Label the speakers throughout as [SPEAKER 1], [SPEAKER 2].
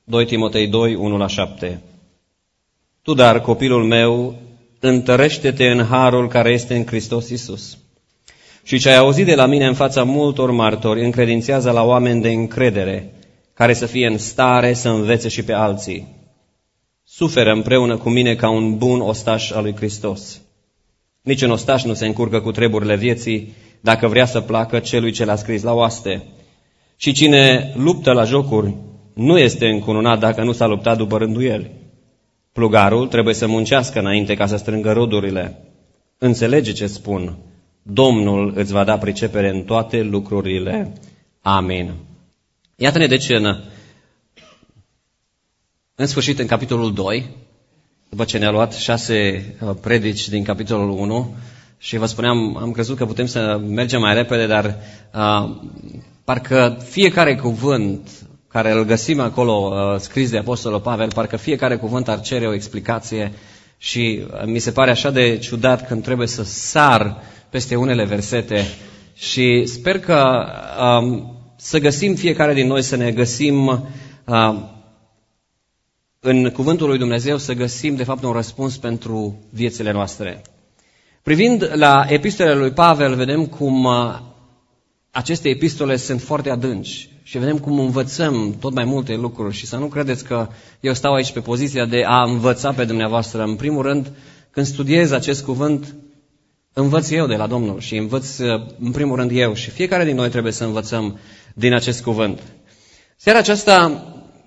[SPEAKER 1] 2 Timotei 2, 1-7. Tu, dar, copilul meu, întărește-te în harul care este în Hristos Iisus. Și ce ai auzit de la mine în fața multor martori, încredințează la oameni de încredere, care să fie în stare să învețe și pe alții. Suferă împreună cu mine ca un bun ostaș al lui Hristos. Niciun ostaș nu se încurcă cu treburile vieții dacă vrea să placă celui ce l-a scris la oaste. Și cine luptă la jocuri nu este încununat dacă nu s-a luptat după rânduieli. Plugarul trebuie să muncească înainte ca să strângă rodurile. Înțelege ce spun. Domnul îți va da pricepere în toate lucrurile. Amin. Iată-ne deci în sfârșit în capitolul 2, după ce ne-a luat 6 predici din capitolul 1 și vă spuneam, am crezut că putem să mergem mai repede, dar parcă fiecare cuvânt care îl găsim acolo scris de Apostolul Pavel, parcă fiecare cuvânt ar cere o explicație și mi se pare așa de ciudat când trebuie să sar peste unele versete și sper că să găsim fiecare din noi, să ne găsim în cuvântul lui Dumnezeu, să găsim de fapt un răspuns pentru viețile noastre. Privind la epistolele lui Pavel, vedem cum aceste epistole sunt foarte adânci și vedem cum învățăm tot mai multe lucruri și să nu credeți că eu stau aici pe poziția de a învăța pe dumneavoastră. În primul rând, când studiez acest cuvânt, învăț eu de la Domnul și învăț în primul rând eu și fiecare din noi trebuie să învățăm din acest cuvânt. Seara aceasta,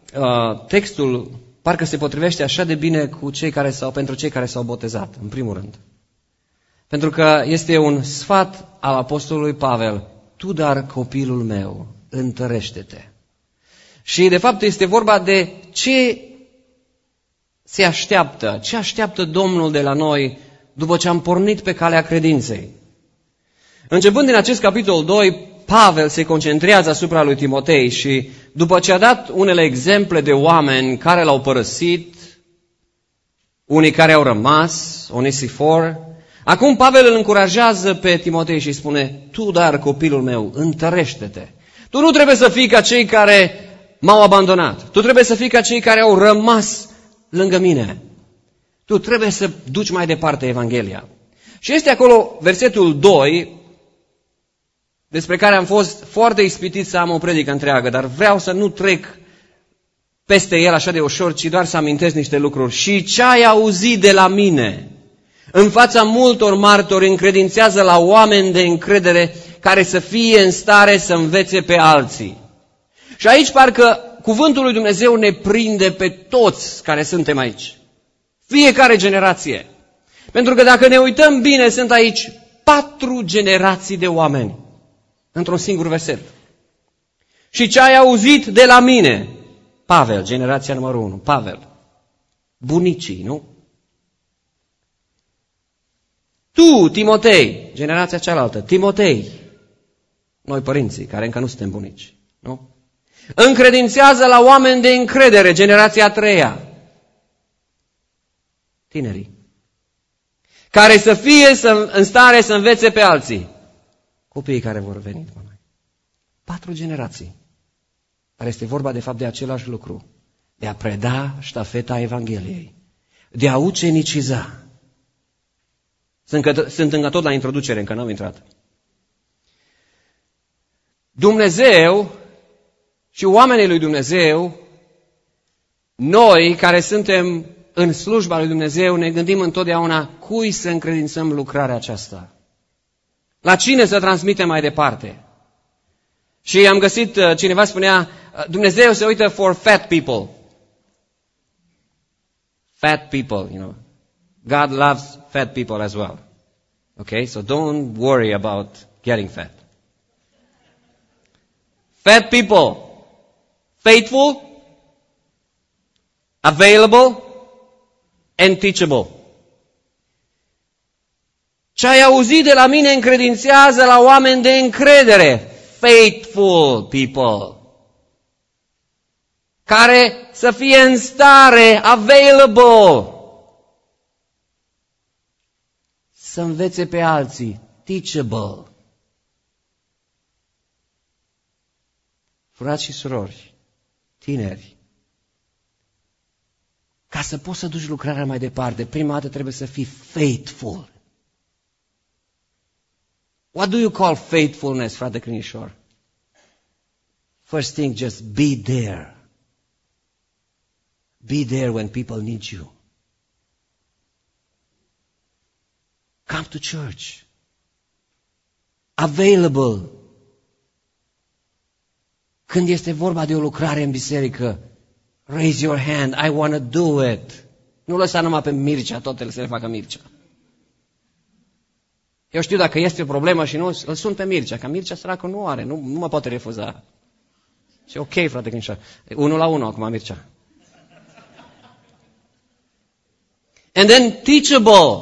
[SPEAKER 1] textul parcă se potrivește așa de bine cu pentru cei care s-au botezat, în primul rând. Pentru că este un sfat al apostolului Pavel, tu dar copilul meu, întărește-te. Și de fapt este vorba de ce se așteaptă, ce așteaptă Domnul de la noi după ce am pornit pe calea credinței. Începând din acest capitol 2, Pavel se concentrează asupra lui Timotei și după ce a dat unele exemple de oameni care l-au părăsit, unii care au rămas, Onesifor, acum Pavel îl încurajează pe Timotei și spune, tu dar copilul meu, întărește-te. Tu nu trebuie să fii ca cei care m-au abandonat. Tu trebuie să fii ca cei care au rămas lângă mine. Tu trebuie să duci mai departe Evanghelia. Și este acolo versetul 2, despre care am fost foarte ispitit să am o predică întreagă, dar vreau să nu trec peste el așa de ușor, ci doar să amintesc niște lucruri. Și ce ai auzit de la mine, în fața multor martori, încredințează la oameni de încredere care să fie în stare să învețe pe alții. Și aici parcă cuvântul lui Dumnezeu ne prinde pe toți care suntem aici. Fiecare generație. Pentru că dacă ne uităm bine, sunt aici 4 generații de oameni într-un singur verset. Și ce ai auzit de la mine? Pavel, generația numărul 1, Pavel. Bunicii, nu? Tu, Timotei, generația cealaltă, Timotei. Noi părinții, care încă nu suntem bunici, nu? Încredințează la oameni de încredere, generația a 3-a. Tinerii. Care să fie în stare să învețe pe alții. Copiii care vor veni după noi. 4 generații. Dar este vorba de fapt de același lucru. De a preda ștafeta Evangheliei. De a uceniciza. Sunt încă tot la introducere, încă n-am intrat. Dumnezeu și oamenii lui Dumnezeu, noi care suntem în slujba lui Dumnezeu, ne gândim întotdeauna cui să încredințăm lucrarea aceasta. La cine să transmitem mai departe? Și am găsit, cineva spunea, Dumnezeu se uită for fat people. Fat people, you know. God loves fat people as well. Okay, so don't worry about getting fat. Fat people, faithful, available, and teachable. Ce ai auzit de la mine încredințează la oameni de încredere. Faithful people. Care să fie în stare, available. Să învețe pe alții. Teachable. Frați și surori, tineri, ca să poți să duci lucrarea mai departe, prima dată trebuie să fii faithful. What do you call faithfulness, frate Crinișor? First thing, just be there. Be there when people need you. Come to church. Available. Când este vorba de o lucrare în biserică, raise your hand, I want to do it. Nu lăsa numai pe Mircea, totele să le facă Mircea. Eu știu dacă este o problemă și nu, îl sun pe Mircea, că Mircea săracul nu are, nu mă poate refuza. Și ok, frate Crinișor. 1-1 acum, Mircea. And then teachable.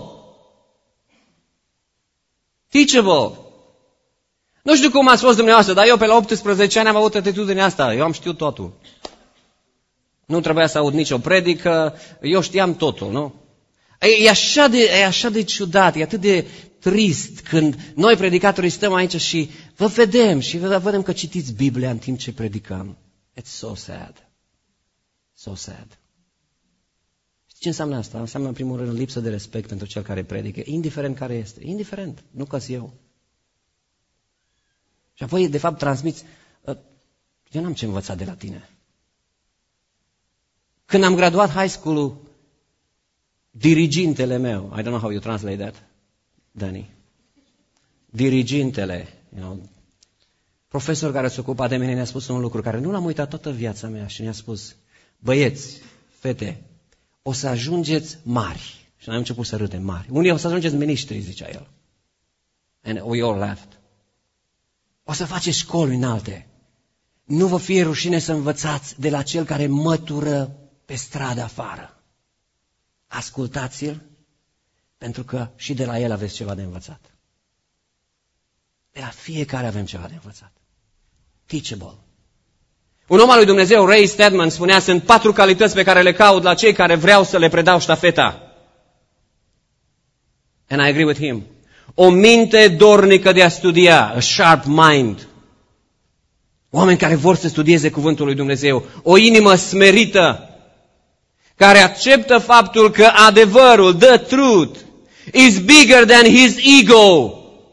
[SPEAKER 1] Teachable. Nu știu cum ați fost dumneavoastră, dar eu pe la 18 ani am avut atitudinea asta. Eu am știut totul. Nu trebuia să aud nicio predică, eu știam totul, nu? E așa de ciudat, e atât de trist când noi predicatorii stăm aici și vă vedem și vedem că citiți Biblia în timp ce predicăm. It's so sad. So sad. Știți ce înseamnă asta? Înseamnă în primul rând lipsă de respect pentru cel care predică, indiferent care este. Indiferent, nu că-s eu. Și apoi, de fapt, transmiți, eu n-am ce învăța de la tine. Când am graduat high school-ul, dirigintele meu, I don't know how you translate that, Danny, dirigintele, profesor care se ocupa de mine ne-a spus un lucru care nu l-am uitat toată viața mea și ne-a spus, băieți, fete, o să ajungeți mari. Și noi am început să râdem mari. Unii o să ajungeți miniștri, zicea el. And we all laughed. O să faceți școli înalte. Nu vă fie rușine să învățați de la cel care mătură pe stradă afară. Ascultați-l, pentru că și de la el aveți ceva de învățat. De la fiecare avem ceva de învățat. Teachable. Un om al lui Dumnezeu, Ray Stedman, spunea, sunt 4 calități pe care le caut la cei care vreau să le predau ștafeta. And I agree with him. O minte dornică de a studia, a sharp mind. Oameni care vor să studieze cuvântul lui Dumnezeu. O inimă smerită, care acceptă faptul că adevărul, the truth, is bigger than his ego.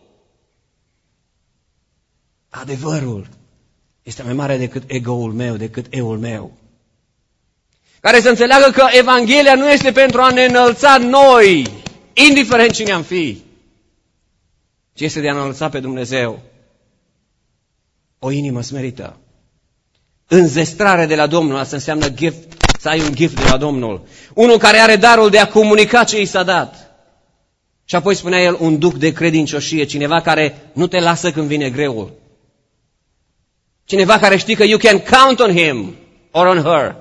[SPEAKER 1] Adevărul este mai mare decât ego-ul meu, decât eu-ul meu. Care să înțeleagă că Evanghelia nu este pentru a ne înălța noi, indiferent cine am fi, ci este de a înălța pe Dumnezeu. O inimă smerită. Înzestrare de la Domnul, asta înseamnă gift, să ai un gift de la Domnul. Unul care are darul de a comunica ce i s-a dat. Și apoi spunea el, un duc de credincioșie, cineva care nu te lasă când vine greul. Cineva care știi că you can count on him or on her.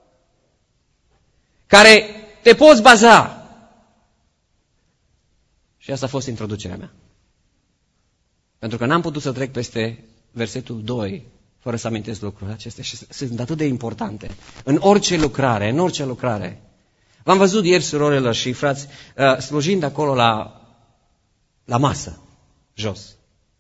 [SPEAKER 1] Care te poți baza. Și asta a fost introducerea mea. Pentru că n-am putut să trec peste versetul 2 fără să amintesc lucrurile acestea și sunt atât de importante. În orice lucrare. V-am văzut ieri, surorilor și frați, slujind acolo la masă, jos.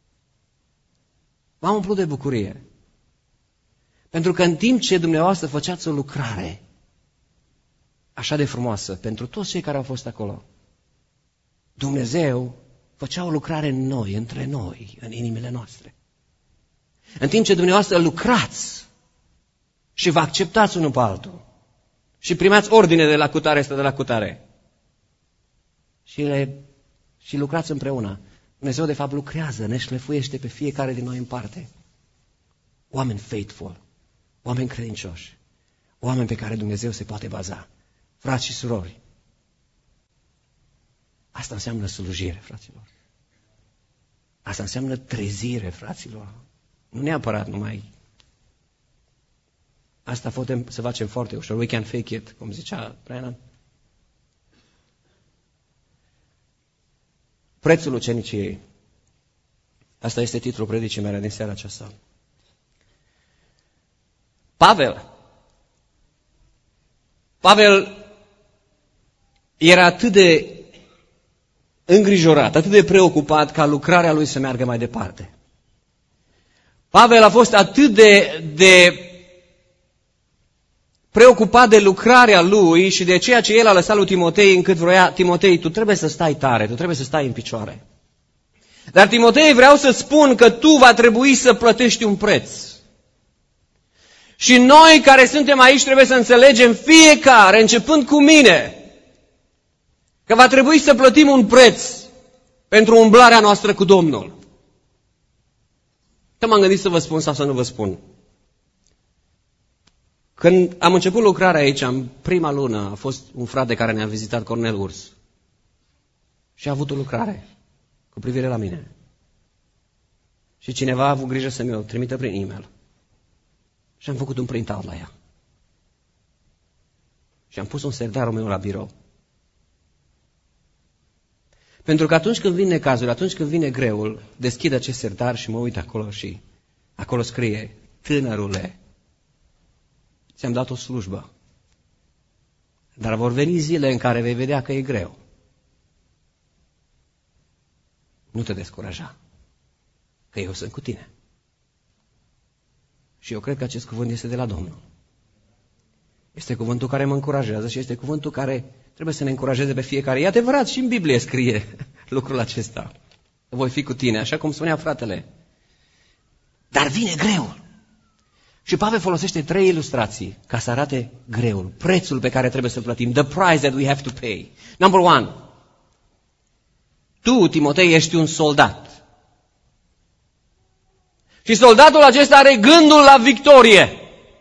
[SPEAKER 1] M-am umplut de bucurie. Pentru că în timp ce dumneavoastră făceați o lucrare așa de frumoasă pentru toți cei care au fost acolo, Dumnezeu făcea o lucrare în noi, între noi, în inimile noastre. În timp ce dumneavoastră lucrați și vă acceptați unul pe altul și primeați ordine de la cutare, de la cutare și lucrați împreună, Dumnezeu de fapt lucrează, ne șlefuiește pe fiecare din noi în parte. Oameni faithful, oameni credincioși, oameni pe care Dumnezeu se poate baza. Frați și surori, asta înseamnă slujire, fraților. Asta înseamnă trezire, fraților. Nu neapărat numai. Asta putem să facem foarte ușor. We can fake it, cum zicea Brennan. Prețul uceniciei. Asta este titlul predicii mele din seara aceasta. Pavel era atât de îngrijorat, atât de preocupat ca lucrarea lui să meargă mai departe. Pavel a fost atât de preocupat de lucrarea lui și de ceea ce el a lăsat lui Timotei, încât vroia: Timotei, tu trebuie să stai tare, tu trebuie să stai în picioare. Dar Timotei, vreau să spun că tu va trebui să plătești un preț. Și noi care suntem aici trebuie să înțelegem fiecare, începând cu mine, că va trebui să plătim un preț pentru umblarea noastră cu Domnul. Că m-am gândit să vă spun sau să nu vă spun. Când am început lucrarea aici, în prima lună, a fost un frate care ne-a vizitat, Cornel Urs. Și a avut o lucrare cu privire la mine. Și cineva a avut grijă să mi-o trimită prin e-mail. Și am făcut un print-out la ea. Și am pus un sertarul meu la birou. Pentru că atunci când vin necazul, atunci când vine greul, deschid acest sertar și mă uit acolo și acolo scrie: tânărule, ți-am dat o slujbă, dar vor veni zile în care vei vedea că e greu. Nu te descuraja, că eu sunt cu tine. Și eu cred că acest cuvânt este de la Domnul. Este cuvântul care mă încurajează și este cuvântul care trebuie să ne încurajeze pe fiecare. E adevărat, și în Biblie scrie lucrul acesta. Voi fi cu tine, așa cum spunea fratele. Dar vine greul. Și Pavel folosește 3 ilustrații ca să arate greul, prețul pe care trebuie să-l plătim. The price that we have to pay. Number 1. Tu, Timotei, ești un soldat. Și soldatul acesta are gândul la victorie.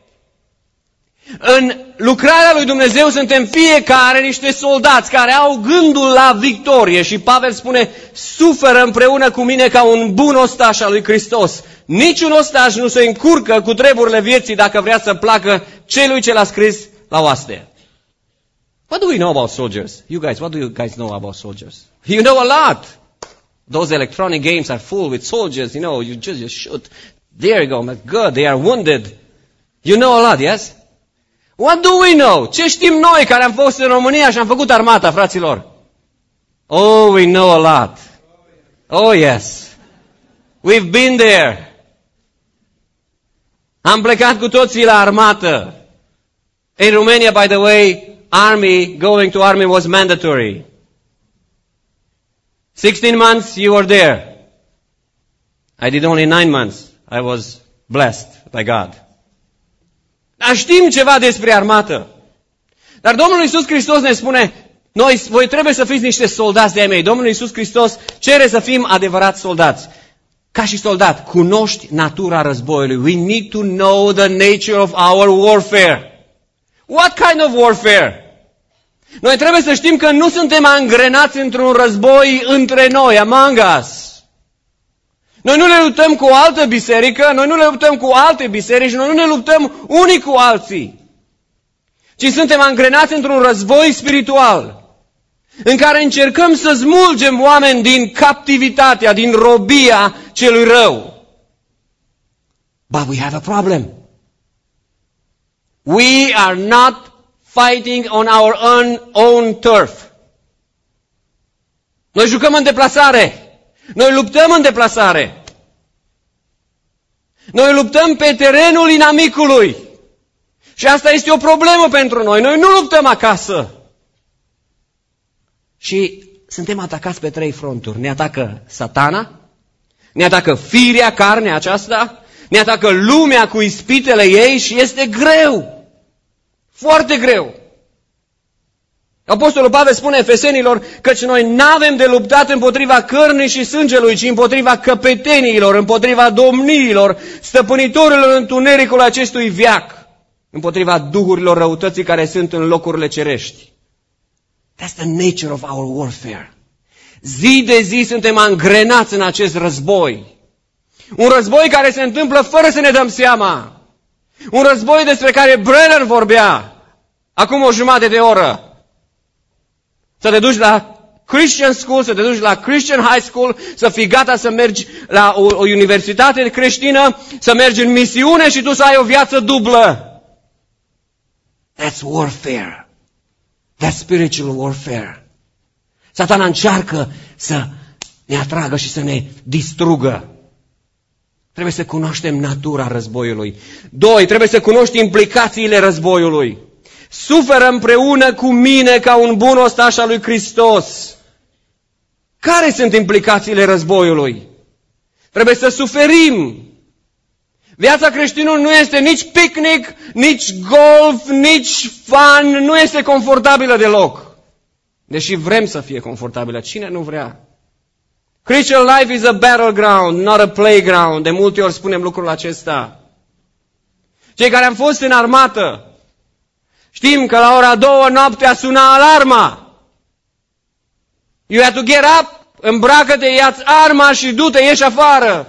[SPEAKER 1] În lucrarea lui Dumnezeu suntem fiecare niște soldați care au gândul la victorie. Și Pavel spune: suferă împreună cu mine ca un bun ostaș al lui Hristos. Niciun ostaș nu se încurcă cu treburile vieții dacă vrea să placă celui ce l-a scris la oaste. What do we know about soldiers? You guys, what do you guys know about soldiers? You know a lot. Those electronic games are full with soldiers, you know, you just shoot. There you go, my God, they are wounded. You know a lot, yes? What do we know? Ce știm noi care am fost în România și am făcut armata, fraților? Oh, we know a lot. Oh, yes. We've been there. Am plecat cu toții la armată. In Romania, by the way, going to army was mandatory. 16 months you were there. I did only 9 months. I was blessed by God. Dar știm ceva despre armată. Dar Domnul Iisus Hristos ne spune: voi trebuie să fiți niște soldați de-ai mei. Domnul Iisus Hristos cere să fim adevărați soldați. Ca și soldat, cunoști natura războiului. We need to know the nature of our warfare. What kind of warfare? Noi trebuie să știm că nu suntem angrenați într-un război între noi, among us. Noi nu ne luptăm cu o altă biserică, noi nu ne luptăm cu alte biserici, noi nu ne luptăm unii cu alții. Ci suntem angrenați într-un război spiritual, în care încercăm să smulgem oameni din captivitatea, din robia celui rău. But we have a problem. We are not fighting on our own turf. Noi jucăm în deplasare. Noi luptăm în deplasare. Noi luptăm pe terenul inamicului. Și asta este o problemă pentru noi. Noi nu luptăm acasă. Și suntem atacați pe 3 fronturi. Ne atacă Satana, ne atacă firea, carnea aceasta, ne atacă lumea cu ispitele ei și este greu. Foarte greu. Apostolul Pavel spune Efesenilor: căci noi n-avem de luptat împotriva cărnii și sângelui, ci împotriva căpeteniilor, împotriva domniilor, stăpânitorilor întunericului acestui veac, împotriva duhurilor răutății care sunt în locurile cerești. That's the nature of our warfare. Zi de zi suntem angrenați în acest război. Un război care se întâmplă fără să ne dăm seama. Un război despre care Brennan vorbea acum o jumătate de oră. Să te duci la Christian School, să te duci la Christian High School, să fii gata să mergi la o universitate creștină, să mergi în misiune și tu să ai o viață dublă. That's warfare. That's spiritual warfare. Satana încearcă să ne atragă și să ne distrugă. Trebuie să cunoaștem natura războiului. 2. Trebuie să cunoști implicațiile războiului. Suferă împreună cu mine ca un bun ostaș al lui Hristos. Care sunt implicațiile războiului? Trebuie să suferim. Viața creștinului nu este nici picnic, nici golf, nici fun, nu este confortabilă deloc. Deși vrem să fie confortabilă. Cine nu vrea? Christian life is a battleground, not a playground. De multe ori spunem lucrul acesta. Cei care am fost în armată, știm că la ora 2 noaptea suna alarma. You have to get up, îmbracă-te, ia-ți arma și du-te, ieși afară.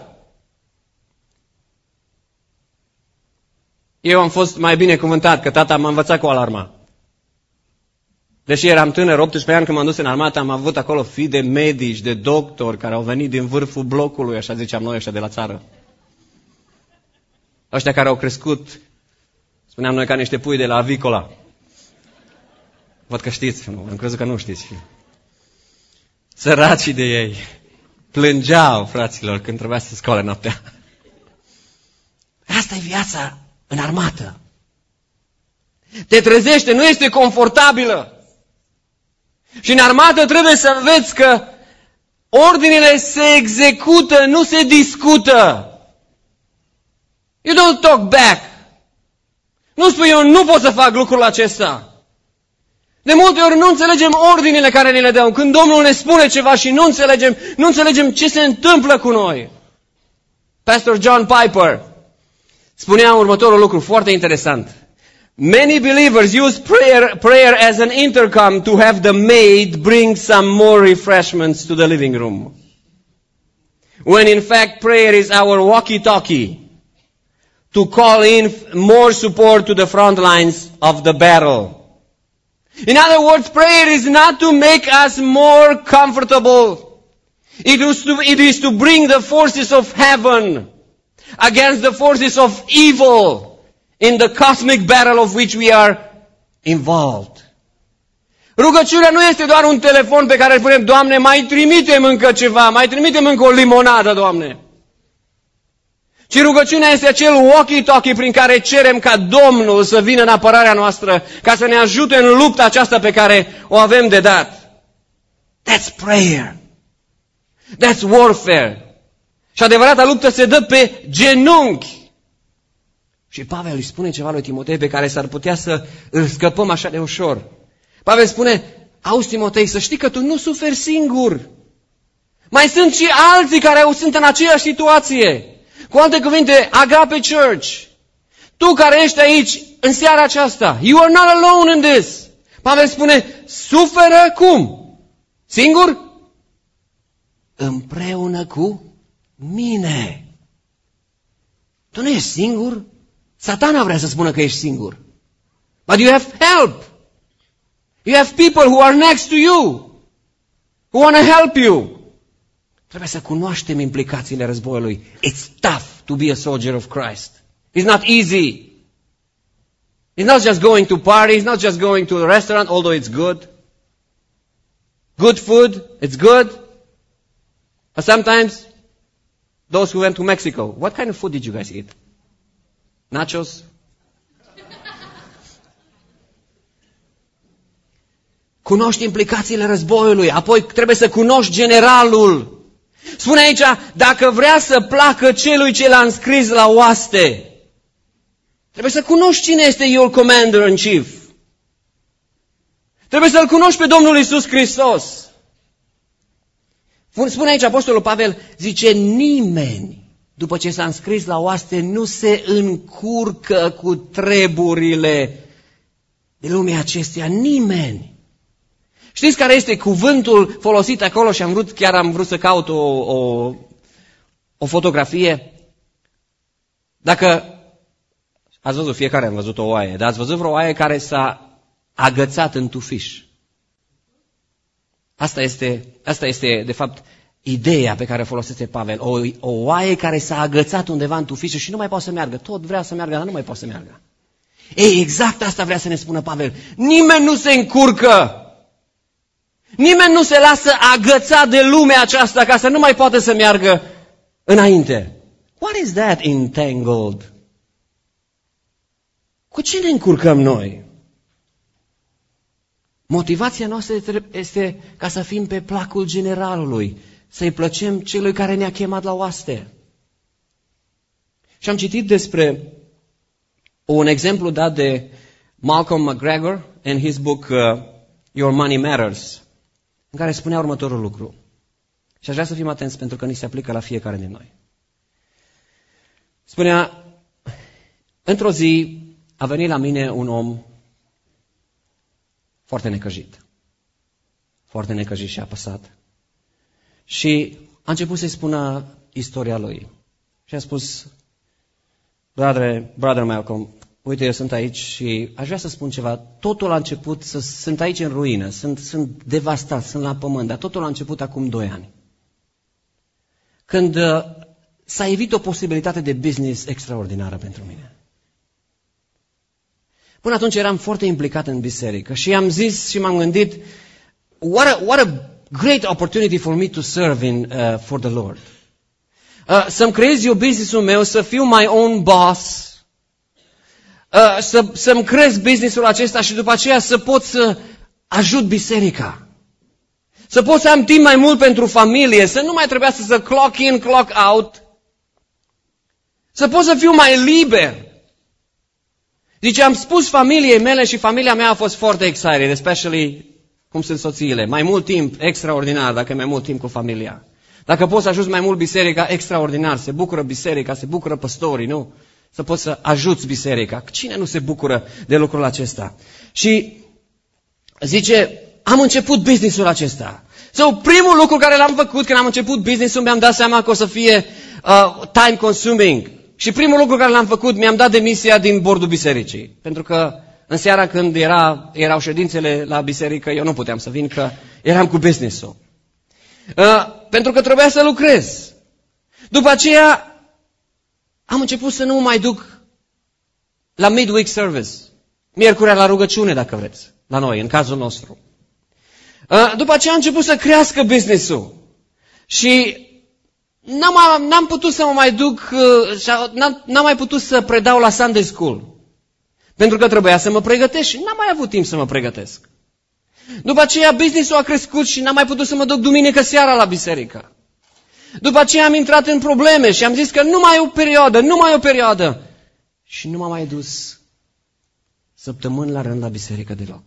[SPEAKER 1] Eu am fost mai binecuvântat că tata m-a învățat cu alarma. Deși eram tânăr, 18 ani când m-am dus în armată, am avut acolo fii de medici, de doctori care au venit din vârful blocului, așa ziceam noi ăștia de la țară. Ăștia care au crescut, spuneam noi, ca niște pui de la avicola. Văd că știți, nu, am crezut că nu știți. Săracii de ei plângeau, fraților, când trebuia să se scoale noaptea. Asta e viața în armată. Te trezește, nu este confortabilă. Și în armată trebuie să înveți că ordinele se execută, nu se discută. You don't talk back. Nu spui, eu nu pot să fac lucrul acesta. De multe ori nu înțelegem ordinele care ne le dăm. Când Domnul ne spune ceva și nu înțelegem ce se întâmplă cu noi. Pastor John Piper spunea următorul lucru foarte interesant. Many believers use prayer as an intercom to have the maid bring some more refreshments to the living room. When in fact prayer is our walkie-talkie to call in more support to the front lines of the battle. In other words, prayer is not to make us more comfortable. It is to bring the forces of heaven against the forces of evil in the cosmic battle of which we are involved. Rugăciunea nu este doar un telefon pe care îl punem, Doamne, mai trimitem încă ceva, mai trimitem încă o limonadă, Doamne. Ci rugăciunea este acel walkie-talkie prin care cerem ca Domnul să vină în apărarea noastră, ca să ne ajute în lupta aceasta pe care o avem de dat. That's prayer. That's warfare. Și adevărata luptă se dă pe genunchi. Și Pavel îi spune ceva lui Timotei pe care s-ar putea să îl scăpăm așa de ușor. Pavel spune, auzi Timotei, să știi că tu nu suferi singur. Mai sunt și alții care sunt în aceeași situație. Cu alte cuvinte, Agape Church, tu care ești aici în seara aceasta, you are not alone in this. Pavel spune, suferă cum? Singur? Împreună cu mine. Tu nu ești singur? Satana vrea să spună că ești singur. But you have help. You have people who are next to you, who want to help you. Trebuie să cunoaștem implicațiile războiului. It's tough to be a soldier of Christ. It's not easy. It's not just going to party. It's not just going to a restaurant, although it's good. Good food, it's good. But sometimes, those who went to Mexico, what kind of food did you guys eat? Nachos? Cunoști implicațiile războiului, apoi trebuie să cunoști generalul. Spune aici, dacă vrea să placă celui ce l-a înscris la oaste, trebuie să cunoști cine este your commander in chief. Trebuie să-L cunoști pe Domnul Iisus Hristos. Spune aici Apostolul Pavel, zice, nimeni, după ce s-a înscris la oaste, nu se încurcă cu treburile de lumea acesteia. Nimeni. Știți care este cuvântul folosit acolo și chiar am vrut să caut o fotografie? Dacă ați văzut, fiecare am văzut o oaie, dar ați văzut vreo oaie care s-a agățat în tufiș. Asta este, de fapt, ideea pe care o folosește Pavel. O oaie care s-a agățat undeva în tufiș și nu mai poate să meargă. Tot vrea să meargă, dar nu mai poate să meargă. Ei, exact asta vrea să ne spună Pavel. Nimeni nu se încurcă. Nimeni nu se lasă agățat de lumea aceasta ca să nu mai poată să meargă înainte. What is that entangled? Cu ce ne încurcăm noi? Motivația noastră este ca să fim pe placul generalului, să-i plăcem celui care ne-a chemat la oaste. Și am citit despre un exemplu dat de Malcolm McGregor în his book Your Money Matters, în care spunea următorul lucru. Și aș vrea să fim atenți pentru că ni se aplică la fiecare din noi. Spunea, într-o zi a venit la mine un om foarte necăjit. Foarte necăjit și apăsat. Și a început să-i spună istoria lui. Și a spus, brother Malcolm, uite, eu sunt aici și aș vrea să spun ceva. Totul a început, sunt aici în ruină, sunt devastat, sunt la pământ, dar totul a început acum 2 ani. Când s-a evit o posibilitate de business extraordinară pentru mine. Până atunci eram foarte implicat în biserică și am zis și m-am gândit, what a great opportunity for me to serve for the Lord. Să-mi creez eu business-ul meu, să fiu my own boss, să-mi cresc business-ul acesta și după aceea să pot să ajut biserica. Să pot să am timp mai mult pentru familie, să nu mai trebuiască să clock in, clock out. Să pot să fiu mai liber. Zice, am spus familiei mele și familia mea a fost foarte excited, especially cum sunt soțiile. Mai mult timp, extraordinar, dacă e mai mult timp cu familia. Dacă poți să ajuți mai mult biserica, extraordinar. Se bucură biserica, se bucură păstorii, nu? Să poți să ajuți biserica. Cine nu se bucură de lucrul acesta? Și zice, am început business-ul acesta. Primul lucru care l-am făcut când am început business-ul, mi-am dat seama că o să fie time consuming. Și primul lucru care l-am făcut, mi-am dat demisia din bordul bisericii. Pentru că în seara când erau ședințele la biserică, eu nu puteam să vin, că eram cu business-ul. Pentru că trebuia să lucrez. După aceea am început să nu mai duc la midweek service. Miercurea la rugăciune, dacă vreți, la noi, în cazul nostru. După aceea am început să crească business-ul. Și n-am putut să mă mai duc, n-am mai putut să predau la Sunday School. Pentru că trebuia să mă pregătesc și n-am mai avut timp să mă pregătesc. După aceea business-ul a crescut și n-am mai putut să mă duc duminică seara la biserică. După aceea am intrat în probleme și am zis că nu mai e o perioadă. Și nu m-am mai dus săptămâni la rând la biserică deloc.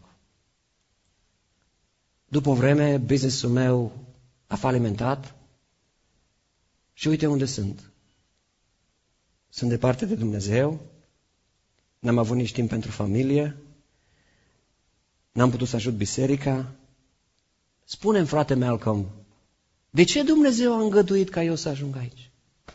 [SPEAKER 1] După o vreme, business-ul meu a falimentat și uite unde sunt. Sunt departe de Dumnezeu, n-am avut nici timp pentru familie, n-am putut să ajut biserica. Spune-mi, frate Malcolm, de ce Dumnezeu a îngăduit ca eu să ajung aici?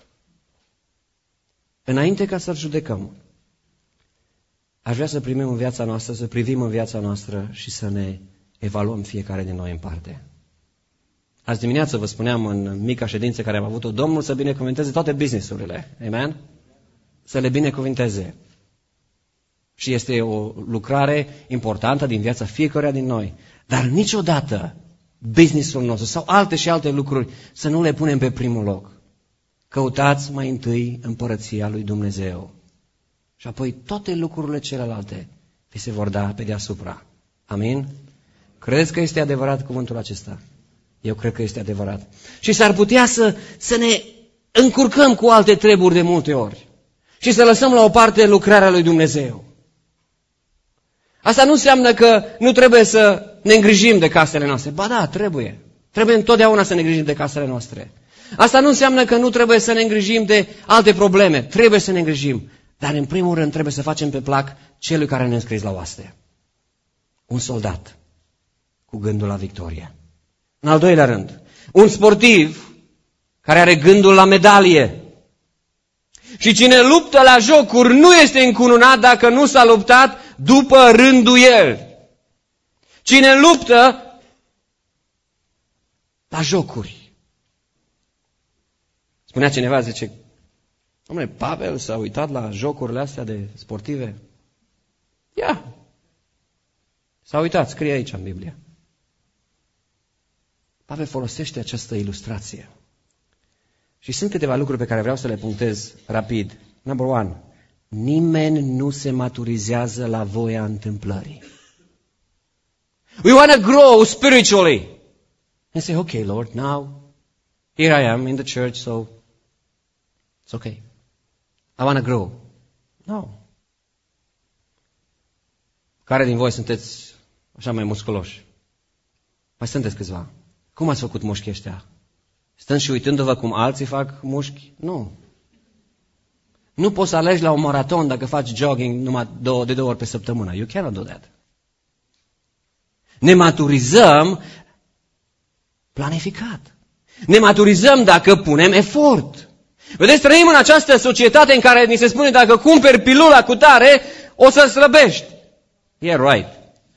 [SPEAKER 1] Înainte ca să-L judecăm, aș vrea să primim în viața noastră, să privim în viața noastră și să ne evaluăm fiecare din noi în parte. Azi dimineață vă spuneam în mica ședință care am avut-o, Domnul să binecuvânteze toate business-urile. Amen? Să le binecuvânteze. Și este o lucrare importantă din viața fiecăruia din noi. Dar niciodată business-ul nostru sau alte și alte lucruri să nu le punem pe primul loc. Căutați mai întâi împărăția lui Dumnezeu. Și apoi toate lucrurile celelalte vi se vor da pe deasupra. Amin? Credeți că este adevărat cuvântul acesta? Eu cred că este adevărat. Și s-ar putea să ne încurcăm cu alte treburi de multe ori. Și să lăsăm la o parte lucrarea lui Dumnezeu. Asta nu înseamnă că nu trebuie să ne îngrijim de casele noastre. Ba da, trebuie. Trebuie întotdeauna să ne îngrijim de casele noastre. Asta nu înseamnă că nu trebuie să ne îngrijim de alte probleme. Trebuie să ne îngrijim. Dar în primul rând trebuie să facem pe plac celui care ne-a înscris la oaste. Un soldat cu gândul la victorie. În al doilea rând, un sportiv care are gândul la medalie. Și cine luptă la jocuri nu este încununat dacă nu s-a luptat după rânduieli. Cine luptă la jocuri. Spunea cineva, zice, dom'le, Pavel s-a uitat la jocurile astea de sportive? Ia! S-a uitat, scrie aici în Biblie. Pavel folosește această ilustrație. Și sunt câteva lucruri pe care vreau să le punctez rapid. Number one, nimeni nu se maturizează la voia întâmplării. We want to grow spiritually. And say, okay, Lord, now, here I am in the church, so it's okay. I want to grow. No. Care din voi sunteți așa mai musculoși? Mai sunteți câțiva. Cum ați făcut mușchii ăștia? Stând și uitându-vă cum alții fac mușchi? Nu. Nu poți să alegi la un maraton dacă faci jogging numai de 2 ori pe săptămână. You cannot do that. Ne maturizăm planificat. Ne maturizăm dacă punem efort. Vedeți, trăim în această societate în care ni se spune dacă cumperi pilula cu tare, o să slăbești. Yeah, right.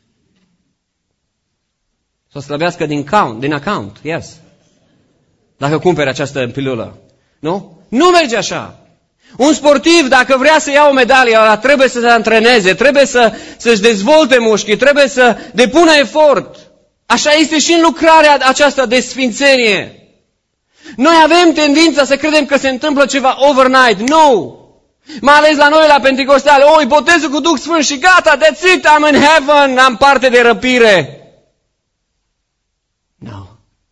[SPEAKER 1] Să o slăbească din account, yes. Dacă cumperi această pilulă. Nu? Nu merge așa. Un sportiv, dacă vrea să ia o medalie, trebuie să se antreneze, trebuie să-și dezvolte mușchii, trebuie să depună efort. Așa este și în lucrarea aceasta de sfințenie. Noi avem tendința să credem că se întâmplă ceva overnight. Nu! Mai ales la noi, la Pentecostale. Botezul cu Duh Sfânt și gata, that's it, I'm in heaven, am parte de răpire. No.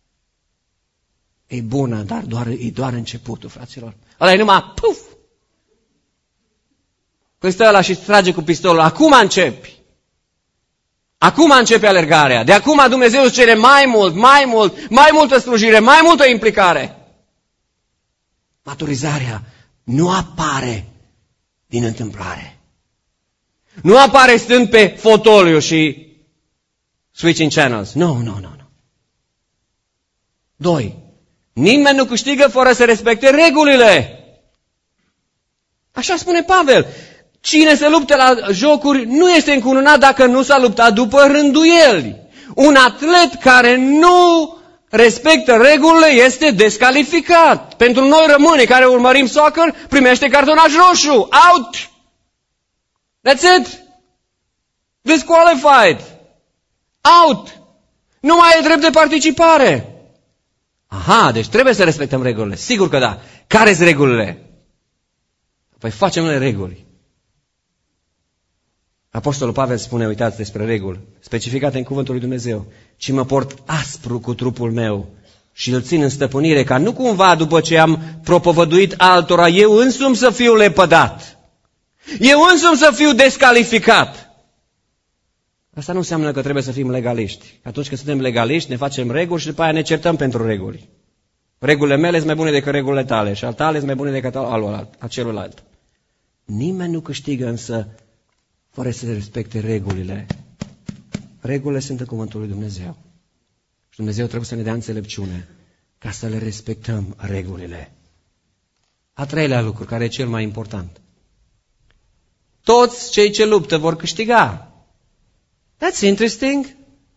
[SPEAKER 1] E bună, dar e doar începutul, fraților. Ăla e numai, puf! Când stă ăla și trage cu pistolul, acum începi. Acum începe alergarea. De acum Dumnezeu îți cere mai multă slujire, mai multă implicare. Maturizarea nu apare din întâmplare. Nu apare stând pe fotoliu și switching channels. Nu. 2. Nimeni nu câștigă fără să respecte regulile. Așa spune Pavel. Cine se luptă la jocuri nu este încununat dacă nu s-a luptat după rânduieli. Un atlet care nu respectă regulile este descalificat. Pentru noi români care urmărim soccer, primește cartonaj roșu. Out! That's it. Disqualified. Out! Nu mai e drept de participare. Aha, deci trebuie să respectăm regulile. Sigur că da. Care-s regulile? Păi facem noi reguli. Apostolul Pavel spune, uitați despre reguli, specificate în cuvântul lui Dumnezeu, ci mă port aspru cu trupul meu și îl țin în stăpânire, ca nu cumva după ce am propovăduit altora, eu însumi să fiu lepădat. Eu însumi să fiu descalificat. Asta nu înseamnă că trebuie să fim legaliști. Atunci când suntem legaliști, ne facem reguli și după aia ne certăm pentru reguli. Regulile mele sunt mai bune decât regulile tale și al tale sunt mai bune decât al celuilalt. Nimeni nu câștigă însă fără să respecte regulile. Regulile sunt în cuvântul lui Dumnezeu. Și Dumnezeu trebuie să ne dea înțelepciune ca să le respectăm regulile. A 3-lea lucru, care e cel mai important. Toți cei ce luptă vor câștiga. That's interesting.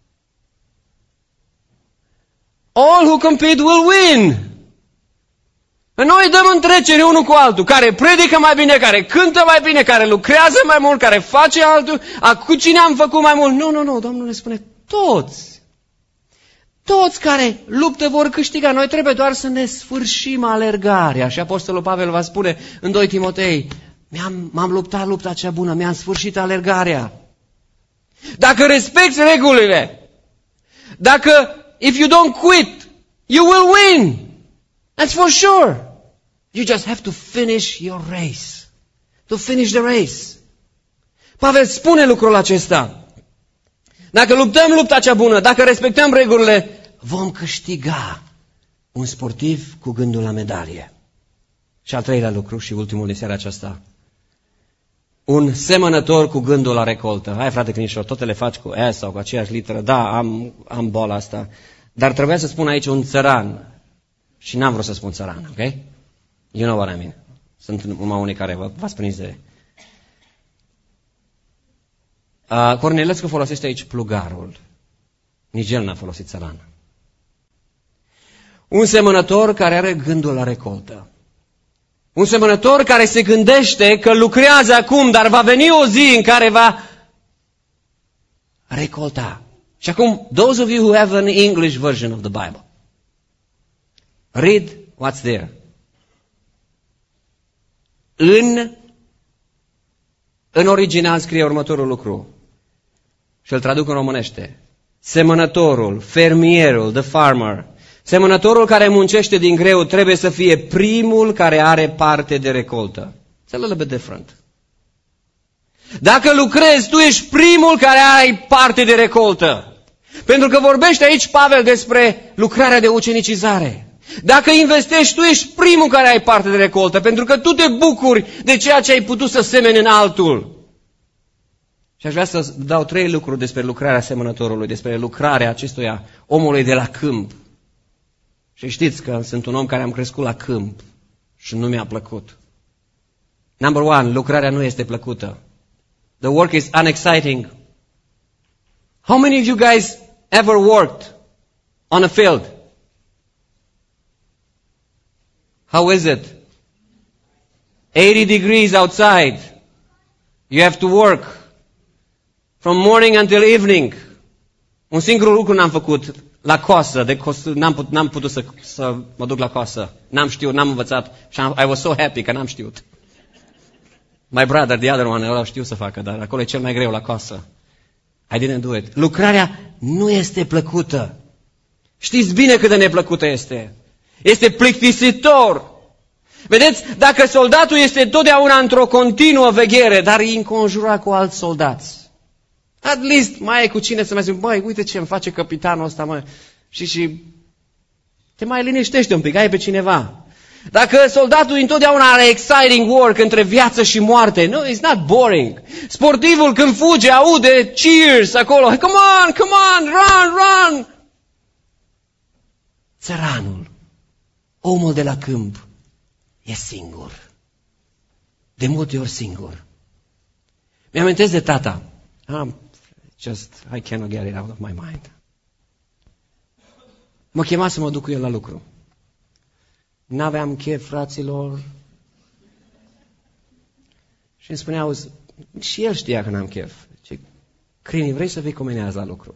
[SPEAKER 1] All who compete will win. Noi dăm întrecere unul cu altul, care predică mai bine, care cântă mai bine, care lucrează mai mult, care face altul. Cu cine am făcut mai mult? Nu, Domnul ne spune toți. Toți care luptă vor câștiga. Noi trebuie doar să ne sfârșim alergarea. Și Apostolul Pavel va spune în 2 Timotei, m-am luptat lupta cea bună, mi-am sfârșit alergarea. Dacă respecti regulile, if you don't quit, you will win. That's for sure. You just have to finish your race. To finish the race. Pavel spune lucrul acesta. Dacă luptăm lupta cea bună, dacă respectăm regulile, vom câștiga. Un sportiv cu gândul la medalie. Și al 3-lea lucru și ultimul de seara aceasta. Un semănător cu gândul la recoltă. Hai, frate Crinișor, tot le faci cu S sau cu aceeași literă. Da, am boala asta. Dar trebuia să spun aici un țăran. Și n-am vrut să spun țăran, ok? You know what I mean. Sunt numai unii care v-ați prins de... Cornelescu folosește aici plugarul. Nici el n-a folosit țăran. Un semănător care are gândul la recoltă. Un semănător care se gândește că lucrează acum, dar va veni o zi în care va recolta. Și acum, those of you who have an English version of the Bible, read what's there. În original scrie următorul lucru și îl traduc în românește. Semănătorul, fermierul, the farmer, semănătorul care muncește din greu trebuie să fie primul care are parte de recoltă. It's a little bit different. Dacă lucrezi, tu ești primul care ai parte de recoltă. Pentru că vorbește aici Pavel despre lucrarea de ucenicizare. Dacă investești, tu ești primul care ai parte de recoltă, pentru că tu te bucuri de ceea ce ai putut să semeni în altul. Și aș vrea să dau 3 lucruri despre lucrarea semănătorului, despre lucrarea acestuia omului de la câmp. Și știți că sunt un om care am crescut la câmp și nu mi-a plăcut. Number 1, lucrarea nu este plăcută. The work is unexciting. How many of you guys ever worked on a field? How is it? 80 degrees outside. You have to work from morning until evening. Un singur lucru n-am făcut la coasă. N-am putut să mă duc la coasă. N-am știut, n-am învățat. Și I was so happy că n-am știut. My brother, the other one, ăla știu să facă, dar acolo e cel mai greu la coasă. I didn't do it. Lucrarea nu este plăcută. Știți bine cât de neplăcută este. Este plictisitor. Vedeți, dacă soldatul este totdeauna într-o continuă veghere, dar e înconjurat cu alți soldați. At least mai ai cu cine să mai zic, băi, uite ce îmi face capitanul ăsta, mă. Și te mai liniștește un pic, ai pe cineva. Dacă soldatul întotdeauna are exciting work între viață și moarte, no, it's not boring. Sportivul când fuge aude cheers acolo, come on, run. Țăranul, omul de la câmp, e singur. De multe ori singur. Mi-amintesc de tata. I cannot get it out of my mind. Mă chema să mă duc cu el la lucru. N-aveam chef, fraților. Și îmi spunea, auzi, și el știa că n-am chef. Ce, Crini, vrei să vii cu mine azi la lucru?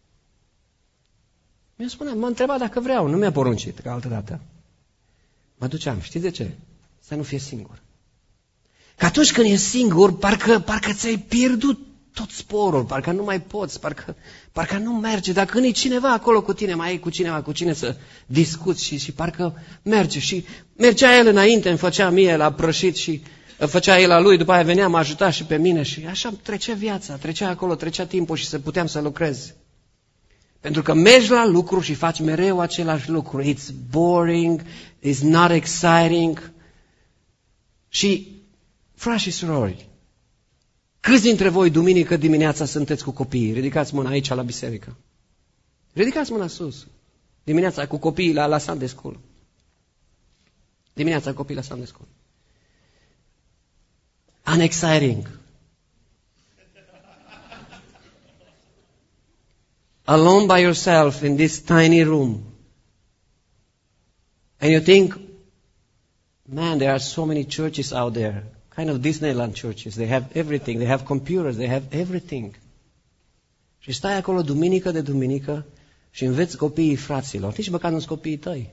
[SPEAKER 1] Mă întreba dacă vreau, nu mi-a poruncit, ca altă dată. Mă duceam, știți de ce? Să nu fie singur. Că atunci când e singur, parcă ți-ai pierdut tot sporul, parcă nu mai poți, parcă nu merge. Dacă când e cineva acolo cu tine, mai ai cu cine să discuți și parcă merge. Și mergea el înainte, îmi făcea mie la prășit și făcea el la lui, după aia venea, mă ajuta și pe mine și așa trecea viața, trecea acolo, trecea timpul și puteam să lucrez. Pentru că mergi la lucru și faci mereu același lucru. It's boring, it's not exciting. Și, frați și surori, câți dintre voi duminică dimineața sunteți cu copiii? Ridicați mâna aici la biserică. Ridicați mâna sus. Dimineața cu copiii la Sunday School. Dimineața copiii la Sunday School. Unexciting. Alone by yourself in this tiny room. And you think, man, there are so many churches out there. Kind of Disneyland churches. They have everything. They have computers. They have everything. Și stai acolo duminică de duminică și înveți copiii fraților. Nici măcar nu-s copiii tăi.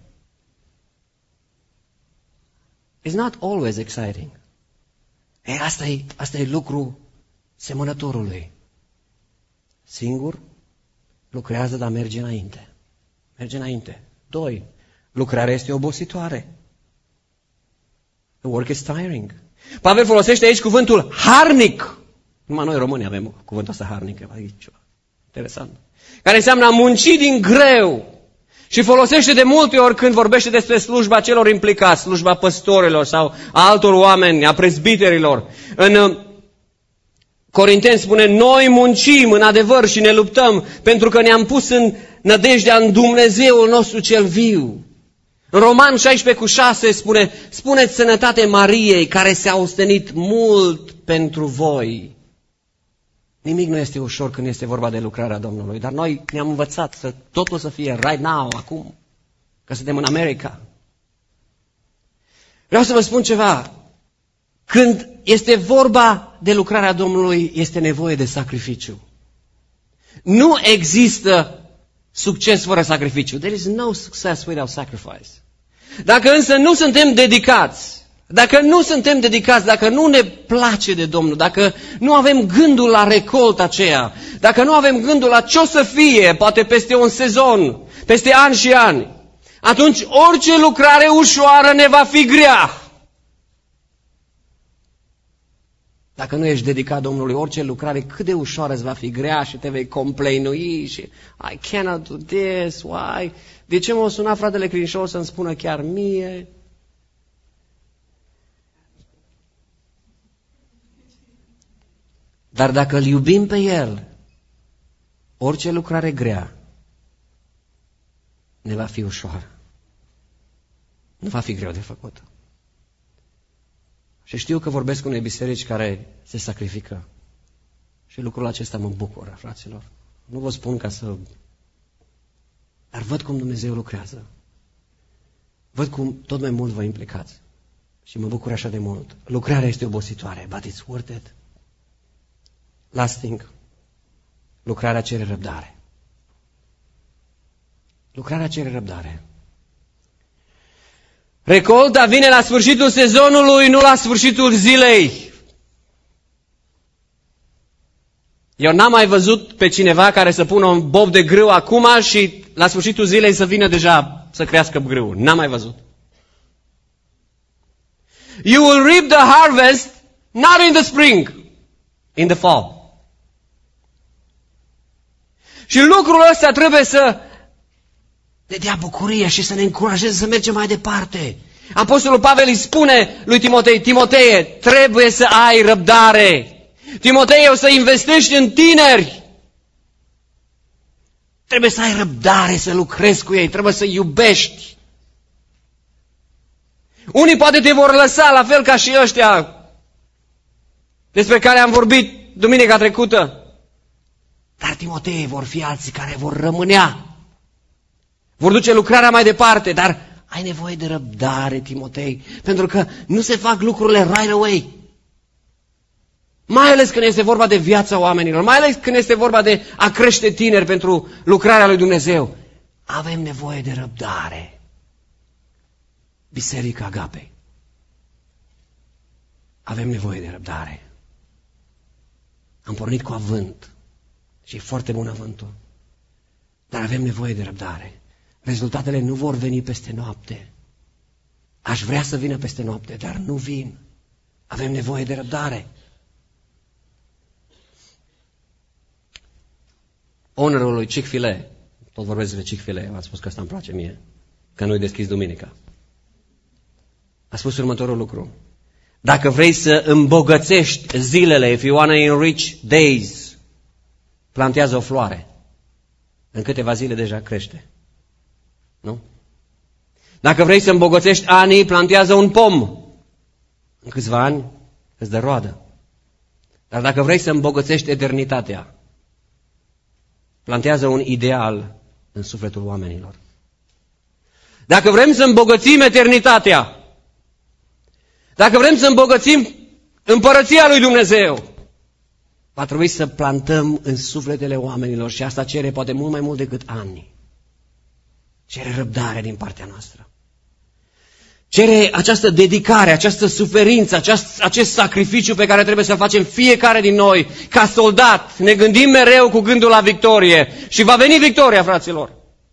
[SPEAKER 1] It's not always exciting. Ei, asta e lucru semănătorului. Singur, lucrează, dar merge înainte. Merge înainte. 2. Lucrarea este obositoare. The work is tiring. Pavel folosește aici cuvântul harnic. Numai noi români avem cuvântul ăsta harnic. Aici. Interesant. Care înseamnă a munci din greu. Și folosește de multe ori când vorbește despre slujba celor implicați, slujba păstorilor sau a altor oameni, a prezbiterilor. În Corinteni spune, noi muncim în adevăr și ne luptăm pentru că ne-am pus în nădejdea în Dumnezeul nostru cel viu. În Roman 16:6 spune, spuneți sănătate Mariei care s-a ostenit mult pentru voi. Nimic nu este ușor când este vorba de lucrarea Domnului, dar noi ne-am învățat să totul să fie right now, acum, că suntem în America. Vreau să vă spun ceva. Când este vorba de lucrarea Domnului, este nevoie de sacrificiu. Nu există succes fără sacrificiu. There is no success without sacrifice. Dacă însă nu suntem dedicați, Dacă nu suntem dedicați, dacă nu ne place de Domnul, dacă nu avem gândul la recolta aceea, dacă nu avem gândul la ce o să fie, poate peste un sezon, peste ani și ani, atunci orice lucrare ușoară ne va fi grea. Dacă nu ești dedicat Domnului, orice lucrare cât de ușoară îți va fi grea și te vei complainui și I cannot do this, why? De ce m-a sunat fratele Crinișor să-mi spună chiar mie? Dar dacă îl iubim pe El, orice lucrare grea ne va fi ușoară. Nu va fi greu de făcut. Și știu că vorbesc cu unei biserici care se sacrifică. Și lucrul acesta mă bucură, fraților. Nu vă spun ca să... Dar văd cum Dumnezeu lucrează. Văd cum tot mai mult vă implicați. Și mă bucur așa de mult. Lucrarea este obositoare, but it's worth it. Last thing. Lucrarea cere răbdare. Lucrarea cere răbdare. Recolta vine la sfârșitul sezonului, nu la sfârșitul zilei. Eu n-am mai văzut pe cineva care să pună un bob de grâu acum și la sfârșitul zilei să vină deja să crească grâul. N-am mai văzut. You will reap the harvest not in the spring, in the fall. Și lucrul ăsta trebuie să ne dea bucurie și să ne încurajeze să mergem mai departe. Apostolul Pavel îi spune lui Timotei, Timotee, trebuie să ai răbdare. Timotei, o să investești în tineri. Trebuie să ai răbdare, să lucrezi cu ei, trebuie să iubești. Unii poate te vor lăsa, la fel ca și ăștia despre care am vorbit duminica trecută. Dar Timotei, vor fi alții care vor rămânea. Vor duce lucrarea mai departe, dar ai nevoie de răbdare, Timotei, pentru că nu se fac lucrurile right away. Mai ales când este vorba de viața oamenilor, mai ales când este vorba de a crește tineri pentru lucrarea lui Dumnezeu. Avem nevoie de răbdare. Biserica Agape. Avem nevoie de răbdare. Am pornit cu avânt și e foarte bun avântul, dar avem nevoie de răbdare. Rezultatele nu vor veni peste noapte. Aș vrea să vină peste noapte, dar nu vin. Avem nevoie de răbdare. Ownerul lui Chick-fil-A, tot vorbesc despre Chick-fil-A, v-am spus că asta îmi place mie, că nu-i deschis duminica. A spus următorul lucru. Dacă vrei să îmbogățești zilele, if you want to enrich days, plantează o floare. În câteva zile deja crește. Nu? Dacă vrei să îmbogățești anii, plantează un pom. În câțiva ani îți dă roadă. Dar dacă vrei să îmbogățești eternitatea, plantează un ideal în sufletul oamenilor. Dacă vrem să îmbogățim eternitatea, dacă vrem să îmbogățim împărăția lui Dumnezeu, va trebui să plantăm în sufletele oamenilor și asta cere poate mult mai mult decât ani. Cere răbdare din partea noastră. Cere această dedicare, această suferință, acest sacrificiu pe care trebuie să-l facem fiecare din noi. Ca soldat ne gândim mereu cu gândul la victorie și va veni victoria, fraților.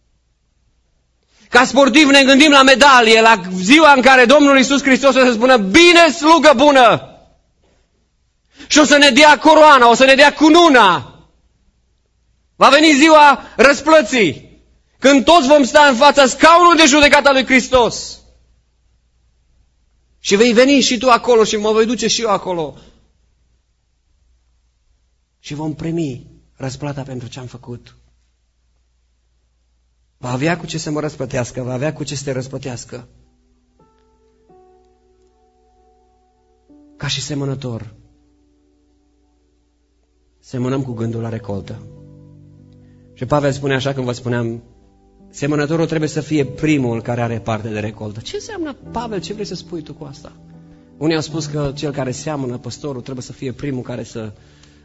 [SPEAKER 1] Ca sportiv ne gândim la medalie, la ziua în care Domnul Iisus Hristos o să spună bine, slugă bună! Și o să ne dea coroana, o să ne dea cununa. Va veni ziua răsplății, când toți vom sta în fața scaunului de judecată al lui Hristos. Și vei veni și tu acolo și mă voi duce și eu acolo. Și vom primi răsplata pentru ce am făcut. Va avea cu ce să mă răsplătească, va avea cu ce să te răsplătească. Ca și semănător, semănăm cu gândul la recoltă. Și Pavel spune așa, când vă spuneam, semănătorul trebuie să fie primul care are parte de recoltă. Ce înseamnă, Pavel, ce vrei să spui tu cu asta? Unii au spus că cel care seamănă, păstorul, trebuie să fie primul care să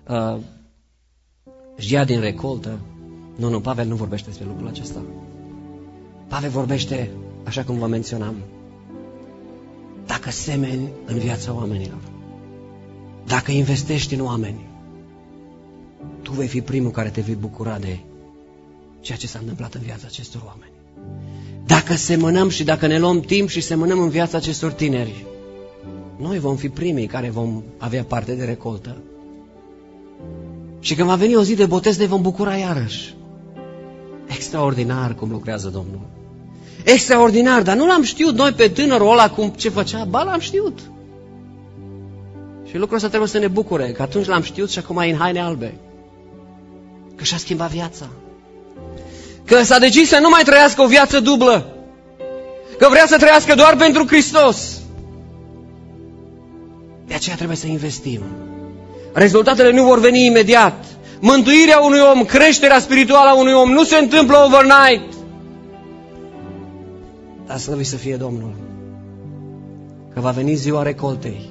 [SPEAKER 1] își ia din recoltă. Nu, Pavel nu vorbește despre lucrul acesta. Pavel vorbește, așa cum vă menționam, dacă semeni în viața oamenilor, dacă investești în oameni, tu vei fi primul care te vei bucura de ceea ce s-a întâmplat în viața acestor oameni. Dacă semănăm și dacă ne luăm timp și semănăm în viața acestor tineri, noi vom fi primii care vom avea parte de recoltă. Și când va veni o zi de botez, ne vom bucura iarăși. Extraordinar cum lucrează Domnul. Extraordinar, dar nu l-am știut noi pe tânărul ăla cum ce făcea, ba l-am știut. Și lucrul ăsta trebuie să ne bucure, că atunci l-am știut și acum e în haine albe. Că și-a schimbat viața. Că s-a decis să nu mai trăiască o viață dublă. Că vrea să trăiască doar pentru Hristos. De aceea trebuie să investim. Rezultatele nu vor veni imediat. Mântuirea unui om, creșterea spirituală a unui om nu se întâmplă overnight. Dar slăvit să fie Domnul, că va veni ziua recoltei.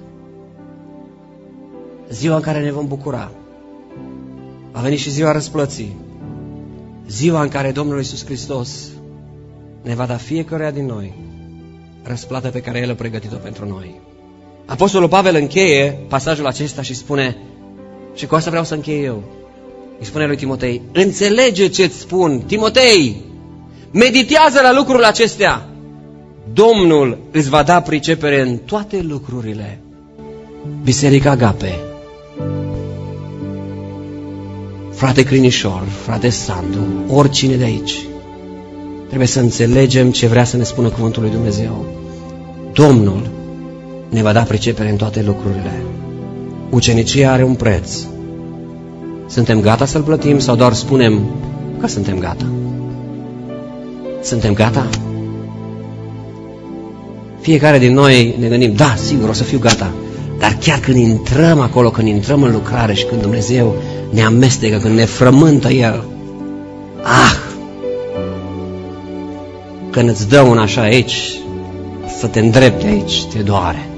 [SPEAKER 1] Ziua în care ne vom bucura. Va veni și ziua răsplății. Ziua în care Domnul Iisus Hristos ne va da fiecăruia din noi răsplata pe care El a pregătit-o pentru noi. Apostolul Pavel încheie pasajul acesta și spune, și cu asta vreau să închei eu, îi spune lui Timotei, înțelege ce-ți spun, Timotei, meditează la lucrurile acestea. Domnul îți va da pricepere în toate lucrurile. Biserica Agape, frate Crinișor, frate Sandu, oricine de aici, trebuie să înțelegem ce vrea să ne spună cuvântul lui Dumnezeu. Domnul ne va da pricepere în toate lucrurile. Ucenicia are un preț. Suntem gata să-l plătim sau doar spunem că suntem gata? Suntem gata? Fiecare din noi ne gândim, da, sigur, o să fiu gata. Dar chiar când intrăm acolo, când intrăm în lucrare și când Dumnezeu ne amestecă, când ne frământă El, când îți dă un așa aici, să te îndrepte aici, te doare.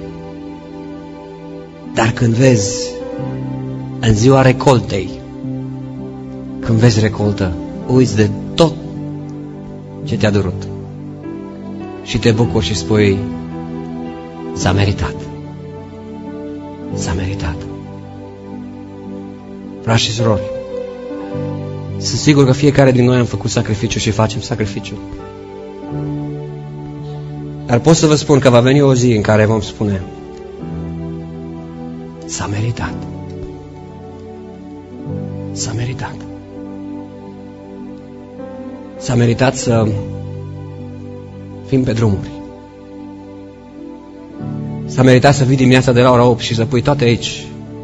[SPEAKER 1] Dar când vezi în ziua recoltei, când vezi recoltă, uiți de tot ce te-a durut și te bucuri și spui, s-a meritat. S-a meritat. Frați și surori, sunt sigur că fiecare din noi am făcut sacrificiu și facem sacrificiu. Dar pot să vă spun că va veni o zi în care vom spune, s-a meritat. S-a meritat. S-a meritat să fim pe drumuri. S-a meritat să vii dimineața de la ora 8 și să pui toate aici,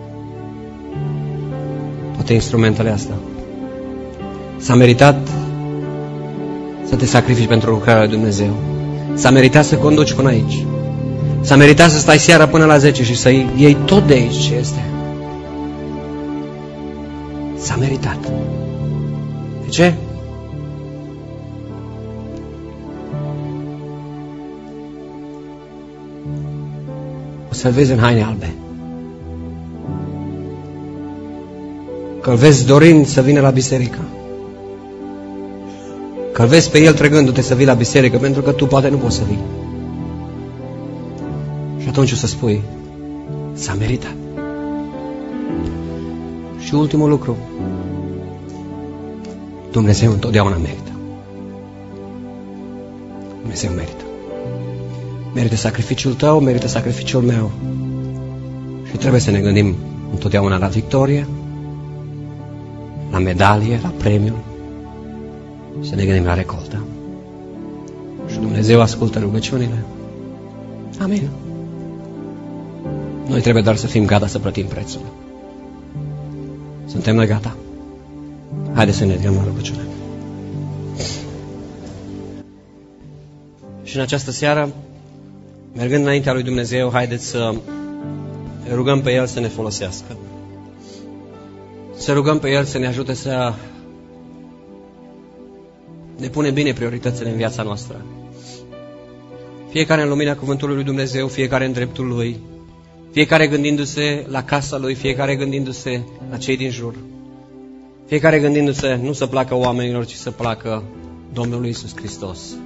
[SPEAKER 1] toate instrumentele astea. S-a meritat să te sacrifici pentru lucrarea lui Dumnezeu. S-a meritat să conduci până aici. S-a meritat să stai seara până la 10 și să iei tot de aici ce este. S-a meritat. De ce? O să-l vezi în haine albe. Că-l vezi dorind să vină la biserică. Că-l vezi pe el trăgându-te să vii la biserică, pentru că tu poate nu poți să vii. Și atunci o să spui, s-a meritat. Și ultimul lucru, Dumnezeu întotdeauna merită. Dumnezeu merită. Merită sacrificiul tău, merită sacrificiul meu. Și trebuie să ne gândim întotdeauna la victorie, la medalie, la premiu, să ne gândim la recoltă. Și Dumnezeu ascultă rugăciunile. Amin. Noi trebuie doar să fim gata să plătim prețul. Suntem noi gata? Haideți să ne ridicăm la rugăciune. Și în această seară, mergând înaintea lui Dumnezeu, haideți să rugăm pe El să ne folosească. Să rugăm pe El să ne ajute să ne pune bine prioritățile în viața noastră. Fiecare în lumina cuvântului lui Dumnezeu, fiecare în dreptul Lui, fiecare gândindu-se la casa Lui, fiecare gândindu-se la cei din jur, fiecare gândindu-se nu să placă oamenilor, ci să placă Domnului Iisus Hristos.